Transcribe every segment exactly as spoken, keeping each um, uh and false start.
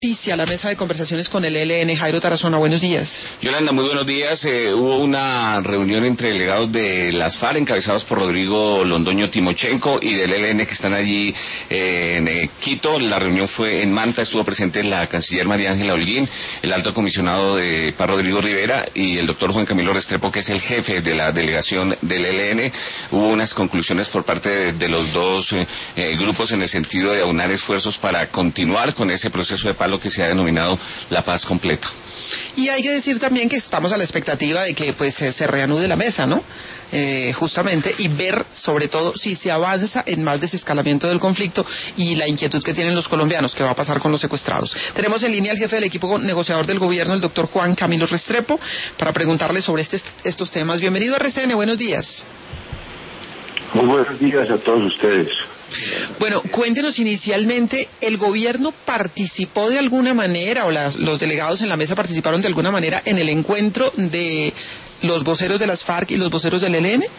Noticia, la mesa de conversaciones con el E L N. Jairo Tarazona, buenos días. Yolanda, muy buenos días. Eh, hubo una reunión entre delegados de las FARC, encabezados por Rodrigo Londoño Timochenko, y del E L N que están allí eh, en eh, Quito. La reunión fue en Manta, estuvo presente la canciller María Ángela Holguín, el alto comisionado de Paz Rodrigo Rivera y el doctor Juan Camilo Restrepo, que es el jefe de la delegación del E L N. Hubo unas conclusiones por parte de, de los dos eh, eh, grupos en el sentido de aunar esfuerzos para continuar con ese proceso de paz, lo que se ha denominado la paz completa. Y hay que decir también que estamos a la expectativa de que pues se reanude la mesa, ¿no? Eh, justamente, y ver sobre todo si se avanza en más desescalamiento del conflicto y la inquietud que tienen los colombianos, qué va a pasar con los secuestrados. Tenemos en línea al jefe del equipo negociador del gobierno, el doctor Juan Camilo Restrepo, para preguntarle sobre este, estos temas. Bienvenido a R C N, buenos días. Muy buenos días a todos ustedes. Bueno, cuéntenos inicialmente, ¿el gobierno participó de alguna manera o las, los delegados en la mesa participaron de alguna manera en el encuentro de los voceros de las FARC y los voceros del E L N?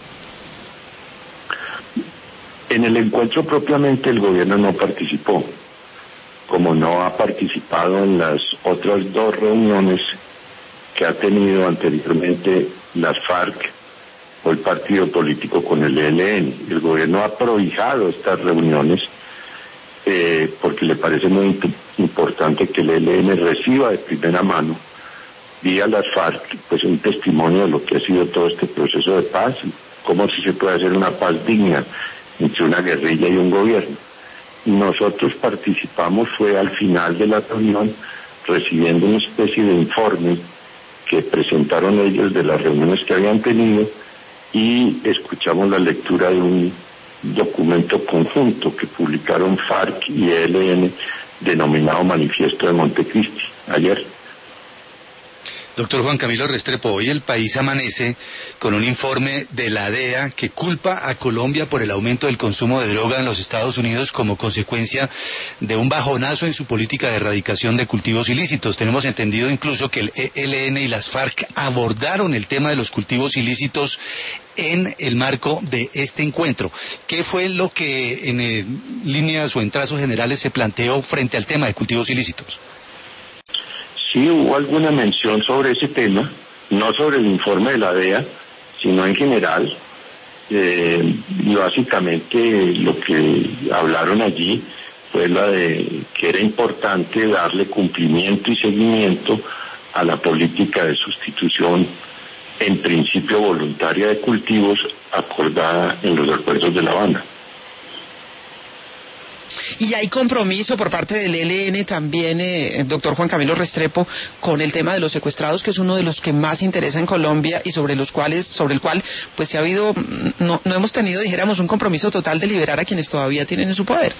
En el encuentro propiamente el gobierno no participó, como no ha participado en las otras dos reuniones que ha tenido anteriormente las FARC o el partido político con el E L N. El gobierno ha prohijado estas reuniones eh, porque le parece muy imp importante que el E L N reciba de primera mano, vía las FARC, pues un testimonio de lo que ha sido todo este proceso de paz, cómo si se puede hacer una paz digna entre una guerrilla y un gobierno. Nosotros participamos, fue al final de la reunión, recibiendo una especie de informe que presentaron ellos de las reuniones que habían tenido, y escuchamos la lectura de un documento conjunto que publicaron FARC y E L N denominado Manifiesto de Montecristi ayer. Doctor Juan Camilo Restrepo, hoy el país amanece con un informe de la D E A que culpa a Colombia por el aumento del consumo de droga en los Estados Unidos como consecuencia de un bajonazo en su política de erradicación de cultivos ilícitos. Tenemos entendido incluso que el E L N y las FARC abordaron el tema de los cultivos ilícitos en el marco de este encuentro. ¿Qué fue lo que en eh, líneas o en trazos generales se planteó frente al tema de cultivos ilícitos? Sí, hubo alguna mención sobre ese tema, no sobre el informe de la D E A, sino en general. Eh, y básicamente lo que hablaron allí fue la de que era importante darle cumplimiento y seguimiento a la política de sustitución, en principio voluntaria, de cultivos acordada en los acuerdos de La Habana. Y hay compromiso por parte del E L N también, eh, doctor Juan Camilo Restrepo, con el tema de los secuestrados, que es uno de los que más interesa en Colombia y sobre los cuales, sobre el cual, pues se ha habido, no, no hemos tenido, dijéramos, un compromiso total de liberar a quienes todavía tienen en su poder.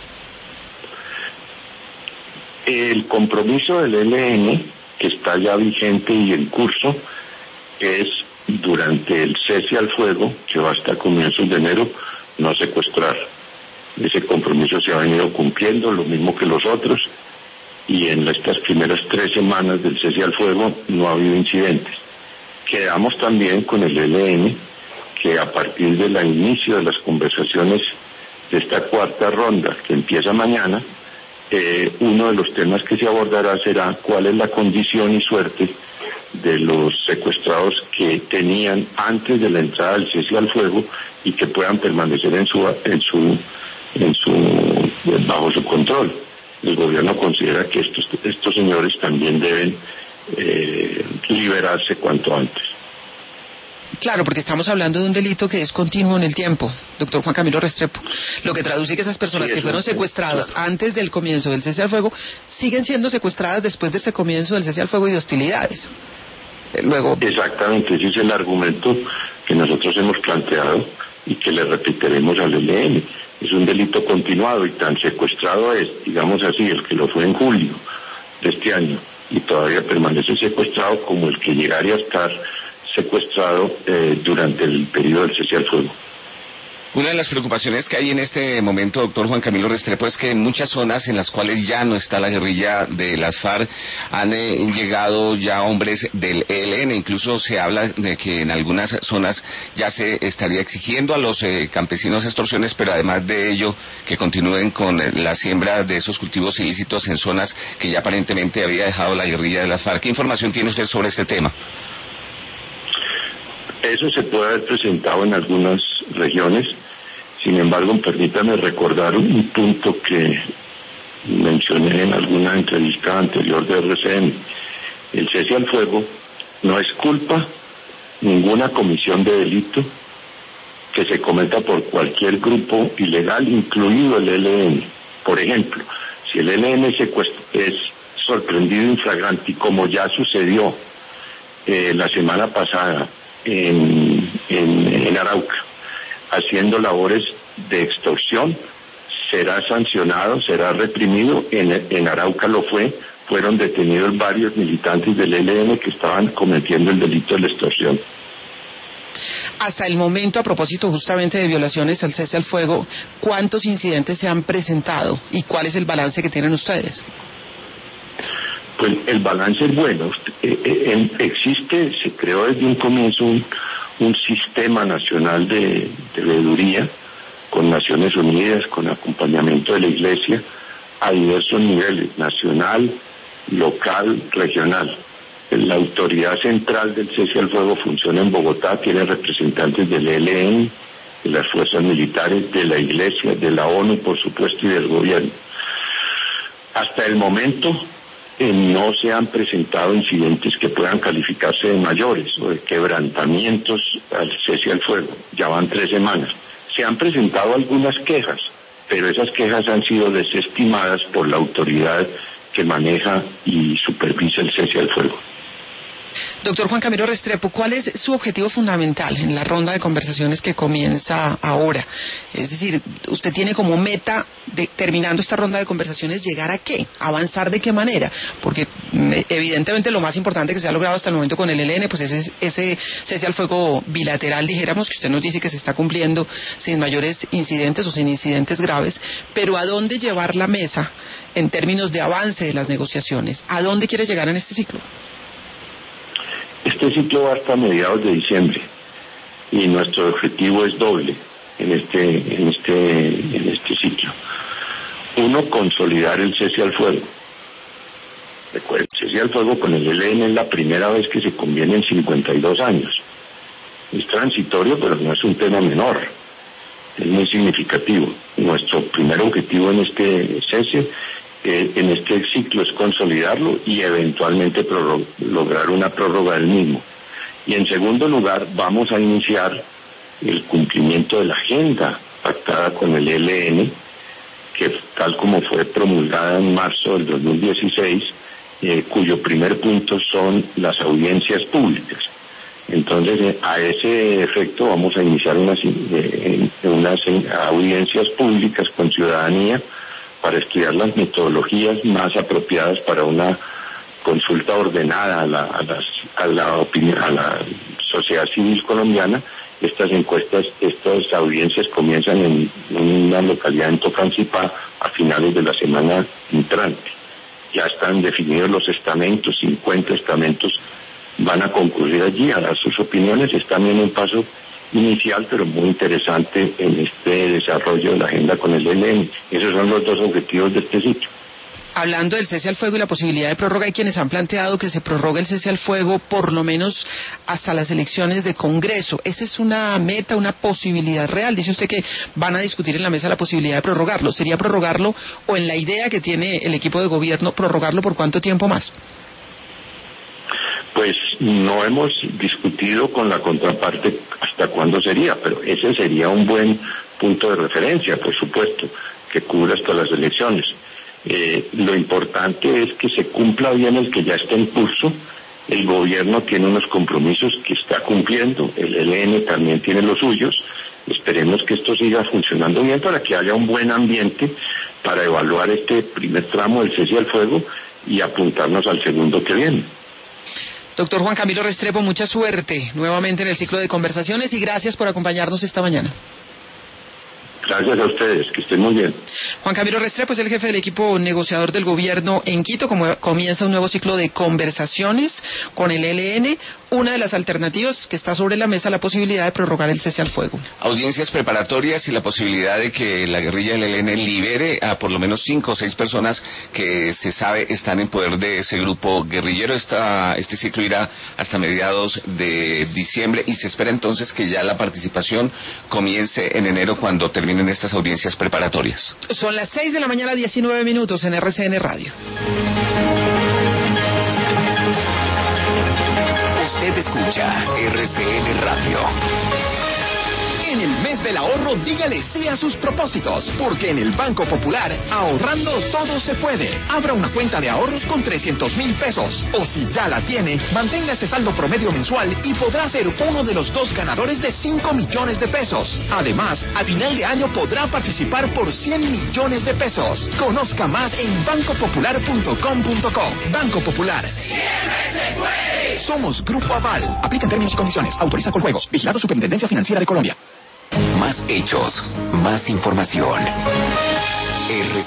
El compromiso del E L N, que está ya vigente y en curso, es durante el cese al fuego, que va hasta comienzos de enero, no secuestrar. Ese compromiso se ha venido cumpliendo, lo mismo que los otros, y en estas primeras tres semanas del cese al fuego no ha habido incidentes. Quedamos también con el E L N que a partir del inicio de las conversaciones de esta cuarta ronda, que empieza mañana, eh, uno de los temas que se abordará será cuál es la condición y suerte de los secuestrados que tenían antes de la entrada del cese al fuego y que puedan permanecer en su en su en su bajo su control. El gobierno considera que estos estos señores también deben eh, liberarse cuanto antes. Claro, porque estamos hablando de un delito que es continuo en el tiempo, doctor Juan Camilo Restrepo, lo que traduce que esas personas sí, que fueron secuestradas claro. antes del comienzo del cese al fuego siguen siendo secuestradas después de ese comienzo del cese al fuego y de hostilidades. Luego... Exactamente, ese es el argumento que nosotros hemos planteado y que le repetiremos al E L N. Es un delito continuado y tan secuestrado es, digamos así, el que lo fue en julio de este año y todavía permanece secuestrado, como el que llegaría a estar secuestrado eh, durante el periodo del cese al fuego. Una de las preocupaciones que hay en este momento, doctor Juan Camilo Restrepo, es que en muchas zonas en las cuales ya no está la guerrilla de las FARC han eh, llegado ya hombres del E L N. Incluso se habla de que en algunas zonas ya se estaría exigiendo a los eh, campesinos extorsiones, pero además de ello que continúen con eh, la siembra de esos cultivos ilícitos en zonas que ya aparentemente había dejado la guerrilla de las FARC. ¿Qué información tiene usted sobre este tema? Eso se puede haber presentado en algunas regiones. Sin embargo, permítame recordar un punto que mencioné en alguna entrevista anterior de R C N. El cese al fuego no es culpa ninguna comisión de delito que se cometa por cualquier grupo ilegal, incluido el E L N. Por ejemplo, si el E L N es sorprendido infraganti, como ya sucedió eh, la semana pasada en, en, en Arauca, haciendo labores de extorsión, será sancionado, será reprimido. En, en Arauca lo fue, fueron detenidos varios militantes del E L N que estaban cometiendo el delito de la extorsión. Hasta el momento, a propósito justamente de violaciones al cese al fuego, ¿cuántos incidentes se han presentado y cuál es el balance que tienen ustedes? Pues el balance es bueno. Eh, eh, existe, se creó desde un comienzo un, un sistema nacional de, de veeduría con Naciones Unidas, con acompañamiento de la Iglesia, a diversos niveles, nacional, local, regional. La autoridad central del cese al fuego funciona en Bogotá, tiene representantes del E L N, de las fuerzas militares, de la Iglesia, de la ONU, por supuesto, y del gobierno. Hasta el momento eh, no se han presentado incidentes que puedan calificarse de mayores o de quebrantamientos al cese al fuego. Ya van tres semanas. Se han presentado algunas quejas, pero esas quejas han sido desestimadas por la autoridad que maneja y supervisa el cese al fuego. Doctor Juan Camilo Restrepo, ¿cuál es su objetivo fundamental en la ronda de conversaciones que comienza ahora? Es decir, usted tiene como meta, de, terminando esta ronda de conversaciones, ¿llegar a qué? ¿Avanzar de qué manera? Porque evidentemente lo más importante que se ha logrado hasta el momento con el E L N, pues ese, ese cese al fuego bilateral, dijéramos, que usted nos dice que se está cumpliendo sin mayores incidentes o sin incidentes graves, pero ¿a dónde llevar la mesa en términos de avance de las negociaciones? ¿A dónde quiere llegar en este ciclo? Este ciclo va hasta mediados de diciembre y nuestro objetivo es doble en este, en este, en este ciclo. Uno, consolidar el cese al fuego. Recuerden, el cese al fuego con el E L N es la primera vez que se conviene en cincuenta y dos años. Es transitorio, pero no es un tema menor. Es muy significativo. Nuestro primer objetivo en este cese Eh, en este ciclo es consolidarlo y eventualmente lograr una prórroga del mismo. Y en segundo lugar, vamos a iniciar el cumplimiento de la agenda pactada con el E L N, que tal como fue promulgada en marzo del dos mil dieciséis, eh, cuyo primer punto son las audiencias públicas. Entonces, eh, a ese efecto vamos a iniciar unas, eh, unas audiencias públicas con ciudadanía para estudiar las metodologías más apropiadas para una consulta ordenada a la, a las, a la opinión, a la sociedad civil colombiana. Estas encuestas, estas audiencias comienzan en, en una localidad en Tocancipá a finales de la semana entrante. Ya están definidos los estamentos, cincuenta estamentos van a concurrir allí a dar sus opiniones. Es también un paso inicial, pero muy interesante en este desarrollo de la agenda con el E L N. Esos son los dos objetivos de este ciclo. Hablando del cese al fuego y la posibilidad de prórroga, hay quienes han planteado que se prorrogue el cese al fuego por lo menos hasta las elecciones de Congreso. ¿Esa es una meta, una posibilidad real? Dice usted que van a discutir en la mesa la posibilidad de prorrogarlo. ¿Sería prorrogarlo o en la idea que tiene el equipo de gobierno, prorrogarlo por cuánto tiempo más? Pues no hemos discutido con la contraparte hasta cuándo sería, pero ese sería un buen punto de referencia, por supuesto, que cubra hasta las elecciones. Eh, lo importante es que se cumpla bien el que ya está en curso. El gobierno tiene unos compromisos que está cumpliendo, el E L N también tiene los suyos. Esperemos que esto siga funcionando bien para que haya un buen ambiente para evaluar este primer tramo del cese al fuego y apuntarnos al segundo que viene. Doctor Juan Camilo Restrepo, mucha suerte nuevamente en el ciclo de conversaciones y gracias por acompañarnos esta mañana. Gracias a ustedes, que estén muy bien. Juan Camilo Restrepo es el jefe del equipo negociador del gobierno en Quito, como comienza un nuevo ciclo de conversaciones con el E L N. Una de las alternativas que está sobre la mesa, la posibilidad de prorrogar el cese al fuego. Audiencias preparatorias y la posibilidad de que la guerrilla del E L N libere a por lo menos cinco o seis personas que se sabe están en poder de ese grupo guerrillero. Esta, este ciclo irá hasta mediados de diciembre y se espera entonces que ya la participación comience en enero cuando terminen estas audiencias preparatorias. Son las seis de la mañana, diecinueve minutos en R C N Radio. Usted escucha R C N Radio. En el mes del ahorro, dígale sí a sus propósitos, porque en el Banco Popular, ahorrando todo se puede. Abra una cuenta de ahorros con trescientos mil pesos, o si ya la tiene, mantenga ese saldo promedio mensual y podrá ser uno de los dos ganadores de cinco millones de pesos. Además, a final de año podrá participar por cien millones de pesos. Conozca más en banco popular punto com punto co. Banco Popular. ¡Siempre se puede! Somos Grupo Aval. Aplican términos y condiciones. Autoriza con juegos. Vigilado Superintendencia Financiera de Colombia. Más hechos, más información. R